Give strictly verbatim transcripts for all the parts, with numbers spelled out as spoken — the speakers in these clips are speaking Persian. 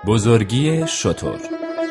بزرگی شتر.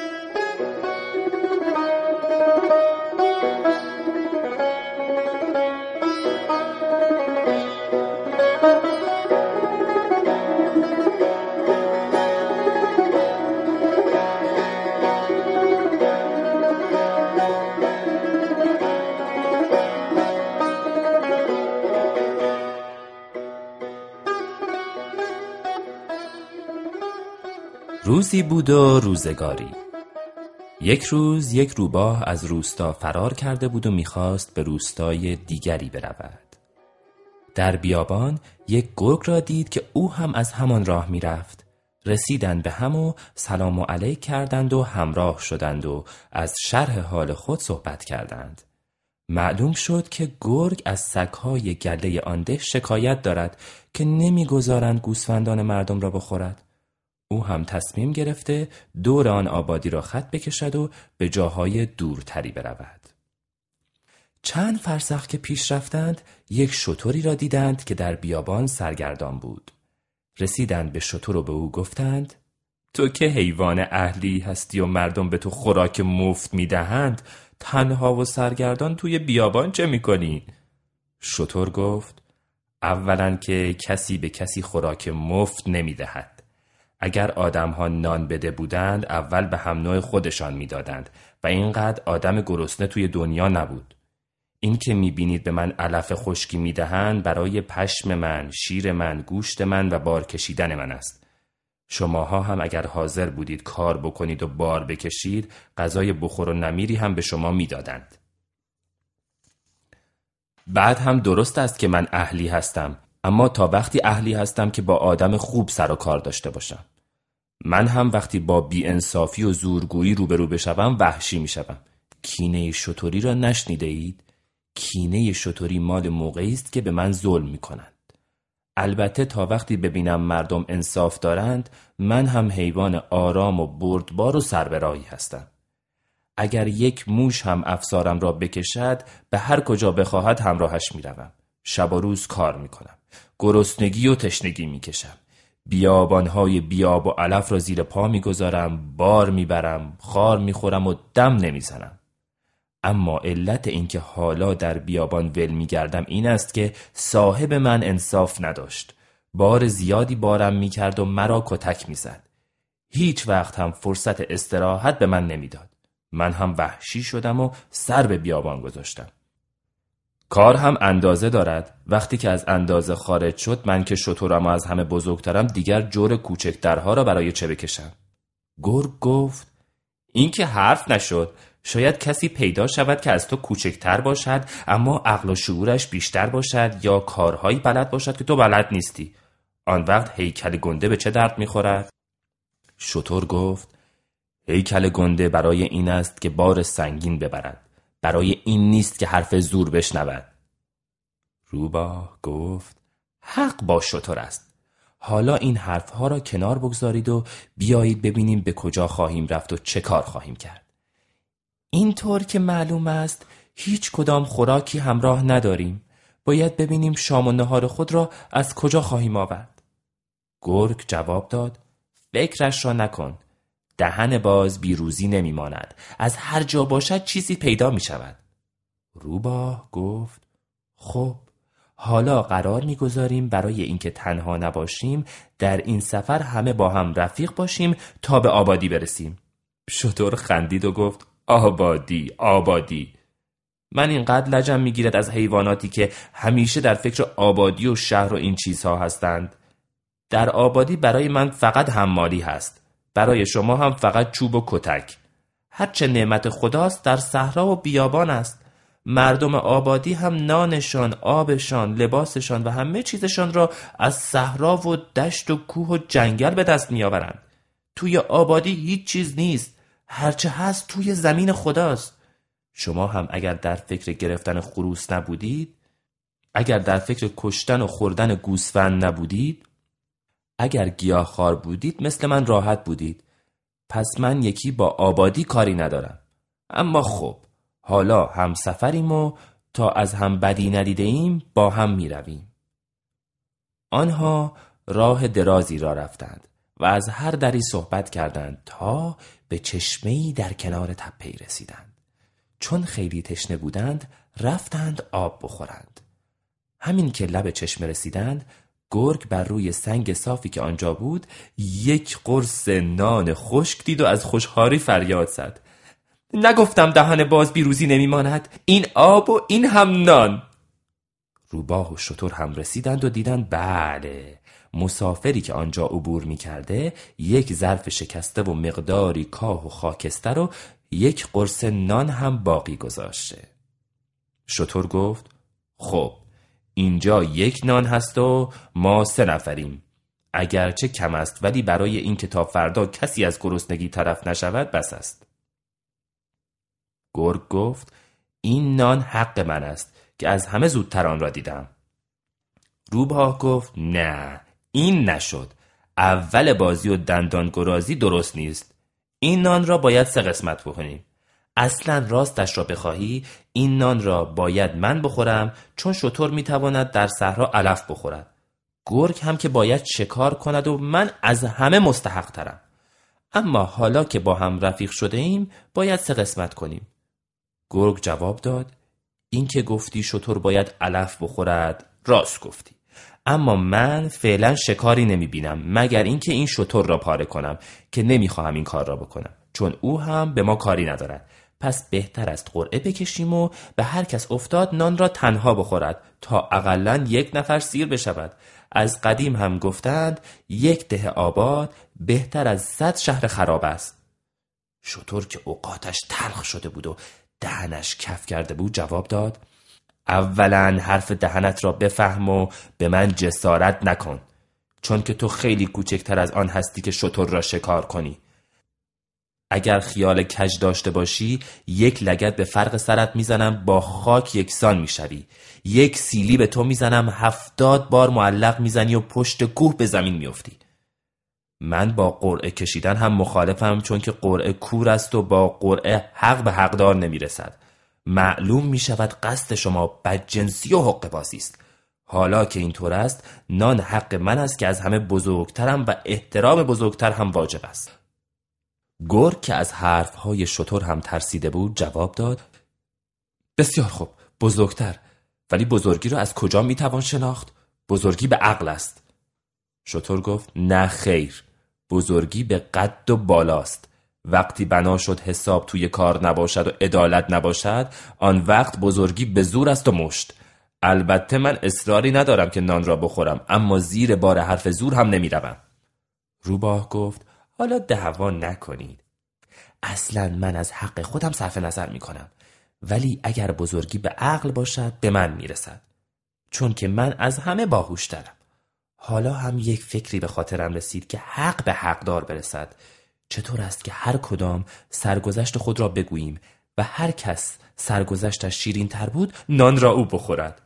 روزی بود و روزگاری. یک روز یک روباه از روستا فرار کرده بود و میخواست به روستای دیگری برود. در بیابان یک گرگ را دید که او هم از همان راه میرفت. رسیدند به هم و سلام و علیک کردند و همراه شدند و از شرح حال خود صحبت کردند. معلوم شد که گرگ از سگ‌های گله آن ده شکایت دارد که نمیگذارند گوسفندان مردم را بخورد. او هم تصمیم گرفته دور آن آبادی را خط بکشد و به جاهای دورتری برود. چند فرسخ که پیش رفتند یک شتری را دیدند که در بیابان سرگردان بود. رسیدند به شتر و به او گفتند: تو که حیوان اهلی هستی و مردم به تو خوراک مفت میدهند، تنها و سرگردان توی بیابان چه میکنی؟ شتر گفت: اولا که کسی به کسی خوراک مفت نمیدهد. اگر آدم‌ها نان بده بودند اول به هم نوع خودشان میدادند و اینقدر آدم گرسنه توی دنیا نبود. این که میبینید به من علف خشکی میدهند برای پشم من، شیر من، گوشت من و بار کشیدن من است. شماها هم اگر حاضر بودید کار بکنید و بار بکشید، غذای بخور و نمیری هم به شما میدادند. بعد هم درست است که من اهلی هستم، اما تا وقتی اهلی هستم که با آدم خوب سر و کار داشته باشم. من هم وقتی با بی‌انصافی و زورگویی روبرو بشوم وحشی میشوم. کینه شتری را نشنیده اید؟ کینه شتری مال موقعی است که به من ظلم میکنند. البته تا وقتی ببینم مردم انصاف دارند، من هم حیوان آرام و بردبار و سربراهی هستم. اگر یک موش هم افسارم را بکشد، به هر کجا بخواهد همراهش میروم. شب و روز کار میکنم. گرسنگی و تشنگی میکشم. بیابانهای بیاب و علف را زیر پا میگذارم، بار میبرم، خار میخورم و دم نمیزنم. اما علت اینکه حالا در بیابان ول میگردم این است که صاحب من انصاف نداشت. بار زیادی بارم میکرد و مرا کتک میزد. هیچ وقت هم فرصت استراحت به من نمیداد. من هم وحشی شدم و سر به بیابان گذاشتم. کار هم اندازه دارد. وقتی که از اندازه خارج شد، من که شترم و از همه بزرگترم، دیگر جور کوچکترها را برای چه بکشم؟ گرگ گفت: این که حرف نشد. شاید کسی پیدا شود که از تو کوچکتر باشد اما عقل و شعورش بیشتر باشد، یا کارهایی بلد باشد که تو بلد نیستی. آن وقت هیکل گنده به چه درد میخورد؟ شتر گفت: هیکل گنده برای این است که بار سنگین ببرد، برای این نیست که حرف زور بشنود. روباه گفت: حق با شتر است. حالا این حرفها را کنار بگذارید و بیایید ببینیم به کجا خواهیم رفت و چه کار خواهیم کرد. اینطور که معلوم است هیچ کدام خوراکی همراه نداریم. باید ببینیم شام و نهار خود را از کجا خواهیم آورد. گرگ جواب داد: فکرش را نکن. دهن باز بیروزی نمی ماند. از هر جا باشد چیزی پیدا می شود. روباه گفت: خب حالا قرار می گذاریم برای اینکه تنها نباشیم در این سفر همه با هم رفیق باشیم تا به آبادی برسیم. شتر خندید و گفت: آبادی آبادی. من اینقدر لجم می گیرد از حیواناتی که همیشه در فکر آبادی و شهر و این چیزها هستند. در آبادی برای من فقط حمالی هست. برای شما هم فقط چوب و کتک. هرچه نعمت خداست در صحرا و بیابان است. مردم آبادی هم نانشان، آبشان، لباسشان و همه چیزشان را از صحرا و دشت و کوه و جنگل به دست می آورند. توی آبادی هیچ چیز نیست. هرچه هست توی زمین خداست. شما هم اگر در فکر گرفتن خروس نبودید، اگر در فکر کشتن و خوردن گوسفند نبودید، اگر گیاهخوار بودید مثل من راحت بودید. پس من یکی با آبادی کاری ندارم. اما خب حالا هم سفریم و تا از هم بدی ندیده ایم با هم می رویم. آنها راه درازی را رفتند و از هر دری صحبت کردند تا به چشمه‌ای در کنار تپه‌ای رسیدند. چون خیلی تشنه بودند رفتند آب بخورند. همین که لب چشمه رسیدند گرگ بر روی سنگ صافی که آنجا بود یک قرص نان خشک دید و از خوشحالی فریاد زد: نگفتم دهن باز بیروزی نمیماند؟ این آب و این هم نان. روباه و شتر هم رسیدند و دیدند بله، مسافری که آنجا عبور می کرده یک ظرف شکسته و مقداری کاه و خاکستر و یک قرص نان هم باقی گذاشته. شتر گفت: خب اینجا یک نان هست و ما سه نفریم. اگرچه کم است ولی برای این که تا فردا کسی از گرسنگی طرف نشود بس است. گرگ گفت: این نان حق من است که از همه زودتر آن را دیدم. روباه گفت: نه، این نشد. اول بازی و دندان گرازی درست نیست. این نان را باید سه قسمت بکنیم. اصلا راستش را بخواهی این نان را باید من بخورم، چون شتر میتواند در صحرا علف بخورد. گرگ هم که باید شکار کند و من از همه مستحق ترم. اما حالا که با هم رفیق شده ایم باید سه قسمت کنیم. گرگ جواب داد: این که گفتی شتر باید علف بخورد راست گفتی، اما من فعلا شکاری نمی بینم مگر اینکه این شتر را پاره کنم که نمیخواهم این کار را بکنم، چون او هم به ما کاری ندارد. پس بهتر است قرعه بکشیم و به هر کس افتاد نان را تنها بخورد تا اقلن یک نفر سیر بشود. از قدیم هم گفتند یک ده آباد بهتر از صد شهر خراب است. شتر که اوقاتش تلخ شده بود و دهنش کف کرده بود جواب داد: اولا حرف دهنت را بفهم و به من جسارت نکن، چون که تو خیلی کوچکتر از آن هستی که شتر را شکار کنی. اگر خیال کج داشته باشی یک لگد به فرق سرت میزنم با خاک یکسان میشوی. یک سیلی به تو میزنم هفتاد بار معلق میزنی و پشت کوه به زمین میافتی. من با قرعه کشیدن هم مخالفم، چون که قرعه کور است و با قرعه حق به حقدار نمیرسد. معلوم میشود قصد شما بدجنسی و حقه بازی است. حالا که اینطور است نان حق من است که از همه بزرگترم و احترام بزرگتر هم واجب است. گرگ که از حرفهای شتر هم ترسیده بود جواب داد: بسیار خوب، بزرگتر. ولی بزرگی را از کجا میتوان شناخت؟ بزرگی به عقل است. شتر گفت: نه خیر، بزرگی به قد و بالاست. وقتی بنا شد حساب توی کار نباشد و عدالت نباشد، آن وقت بزرگی به زور است و مشت. البته من اصراری ندارم که نان را بخورم، اما زیر بار حرف زور هم نمیروم. روباه گفت: حالا دعوا نکنید. اصلا من از حق خودم صرف نظر میکنم، ولی اگر بزرگی به عقل باشد به من میرسد، چون که من از همه باهوشترم. حالا هم یک فکری به خاطرم رسید که حق به حقدار برسد. چطور است که هر کدام سرگذشت خود را بگوییم و هر کس سرگذشتش شیرین تر بود نان را او بخورد؟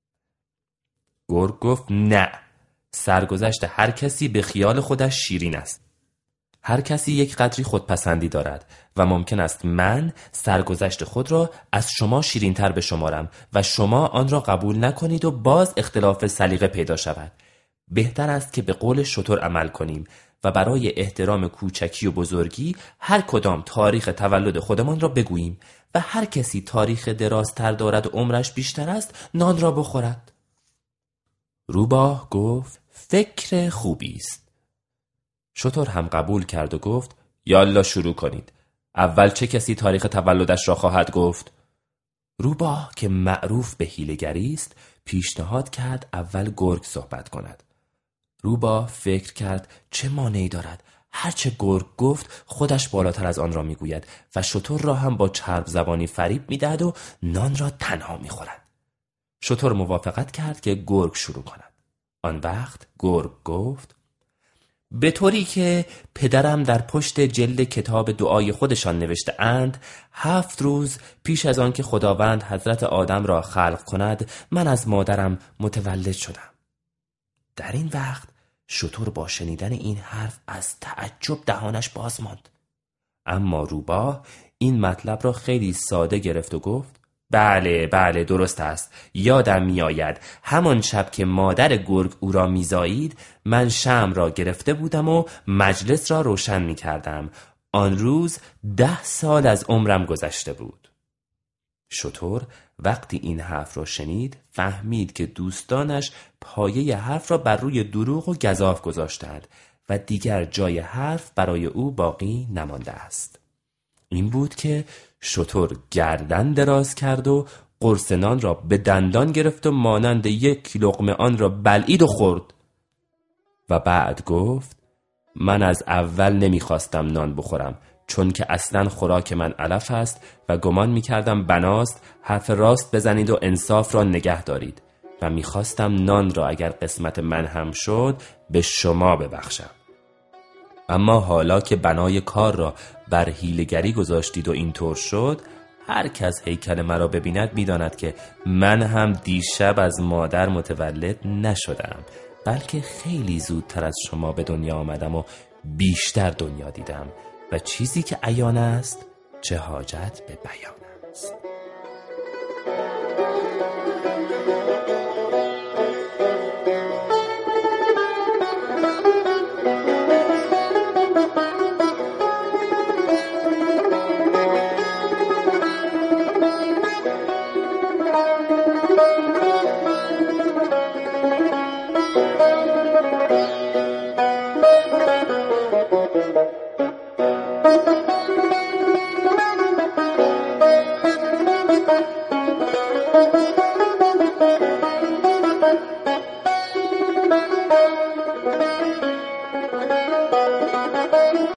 گرگ گفت: نه، سرگذشت هر کسی به خیال خودش شیرین است. هر کسی یک قدری خودپسندی دارد و ممکن است من سرگذشت خود را از شما شیرین تر بشمارم و شما آن را قبول نکنید و باز اختلاف سلیقه پیدا شود. بهتر است که به قول شتر عمل کنیم و برای احترام کوچکی و بزرگی هر کدام تاریخ تولد خودمان را بگوییم و هر کسی تاریخ درازتر دارد و عمرش بیشتر است نان را بخورد. روباه گفت: فکر خوبی است. شتر هم قبول کرد و گفت: یالا شروع کنید. اول چه کسی تاریخ تولدش را خواهد گفت؟ روباه که معروف به حیله‌گری است پیشنهاد کرد اول گرگ صحبت کند. روباه فکر کرد چه مانعی دارد؟ هرچه گرگ گفت خودش بالاتر از آن را میگوید و شتر را هم با چرب زبانی فریب میدهد و نان را تنها میخورد. شتر موافقت کرد که گرگ شروع کند. آن وقت گرگ گفت: به طوری که پدرم در پشت جلد کتاب دعای خودشان نوشته اند، هفت روز پیش از آن که خداوند حضرت آدم را خلق کند من از مادرم متولد شدم. در این وقت شتر با شنیدن این حرف از تعجب دهانش باز ماند. اما روباه این مطلب را خیلی ساده گرفت و گفت: بله بله درست است. یادم میآید همان شب که مادر گرگ او را میزایید من شمع را گرفته بودم و مجلس را روشن می کردم. آن روز ده سال از عمرم گذشته بود. شتر وقتی این حرف را شنید فهمید که دوستانش پایه حرف را بر روی دروغ و گزاف گذاشتند و دیگر جای حرف برای او باقی نمانده است. این بود که شتر گردن دراز کرد و قرص نان را به دندان گرفت و مانند یک لقمه آن را بلعید و خورد و بعد گفت من از اول نمیخواستم نان بخورم، چون که اصلا خوراک من علف است و گمان میکردم بناست حرف راست بزنید و انصاف را نگه دارید و میخواستم نان را اگر قسمت من هم شد به شما ببخشم. اما حالا که بنای کار را بر حیله‌گری گذاشتید و اینطور شد، هر کس هیکل مرا ببیند میداند که من هم دیشب از مادر متولد نشدم، بلکه خیلی زودتر از شما به دنیا آمدم و بیشتر دنیا دیدم و چیزی که عیان است چه حاجت به بیان است. Thank you.